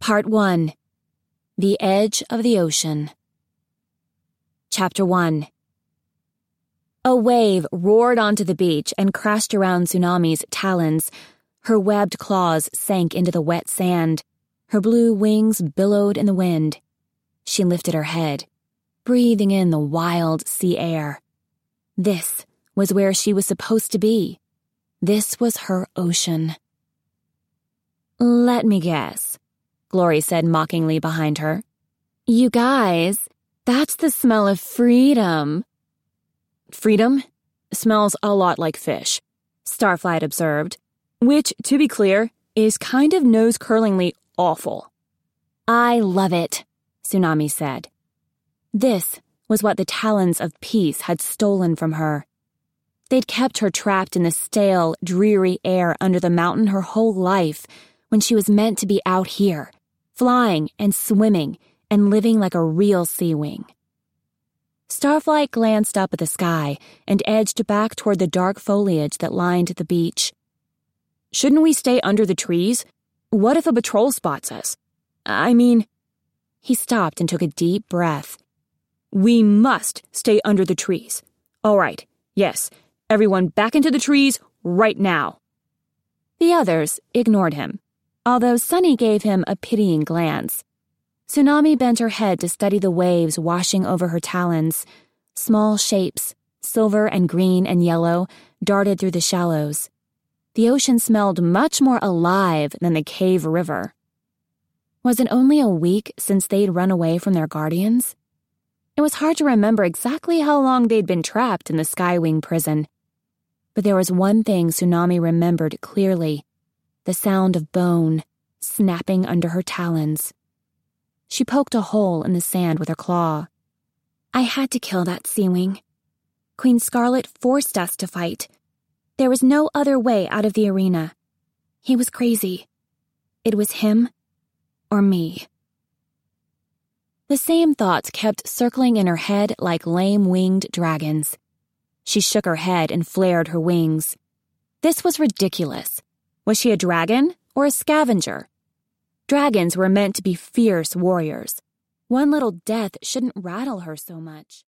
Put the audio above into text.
Part 1. The Edge of the Ocean. Chapter 1. A wave roared onto the beach and crashed around Tsunami's talons. Her webbed claws sank into the wet sand. Her blue wings billowed in the wind. She lifted her head, breathing in the wild sea air. This was where she was supposed to be. This was her ocean. "Let me guess," Glory said mockingly behind her. "You guys, that's the smell of freedom." "Freedom? Smells a lot like fish," Starflight observed, which, to be clear, is kind of nose-curlingly awful. "I love it," Tsunami said. This was what the talons of peace had stolen from her. They'd kept her trapped in the stale, dreary air under the mountain her whole life, when she was meant to be out here, flying and swimming and living like a real sea wing. Starflight glanced up at the sky and edged back toward the dark foliage that lined the beach. "Shouldn't we stay under the trees? What if a patrol spots us? He stopped and took a deep breath. "We must stay under the trees. All right, yes, everyone back into the trees right now." The others ignored him, although Sunny gave him a pitying glance. Tsunami bent her head to study the waves washing over her talons. Small shapes, silver and green and yellow, darted through the shallows. The ocean smelled much more alive than the cave river. Was it only a week since they'd run away from their guardians? It was hard to remember exactly how long they'd been trapped in the Skywing prison. But there was one thing Tsunami remembered clearly: the sound of bone snapping under her talons. She poked a hole in the sand with her claw. "I had to kill that Seawing. Queen Scarlet forced us to fight. There was no other way out of the arena. He was crazy. It was him or me." The same thoughts kept circling in her head like lame-winged dragons. She shook her head and flared her wings. This was ridiculous. Was she a dragon or a scavenger? Dragons were meant to be fierce warriors. One little death shouldn't rattle her so much.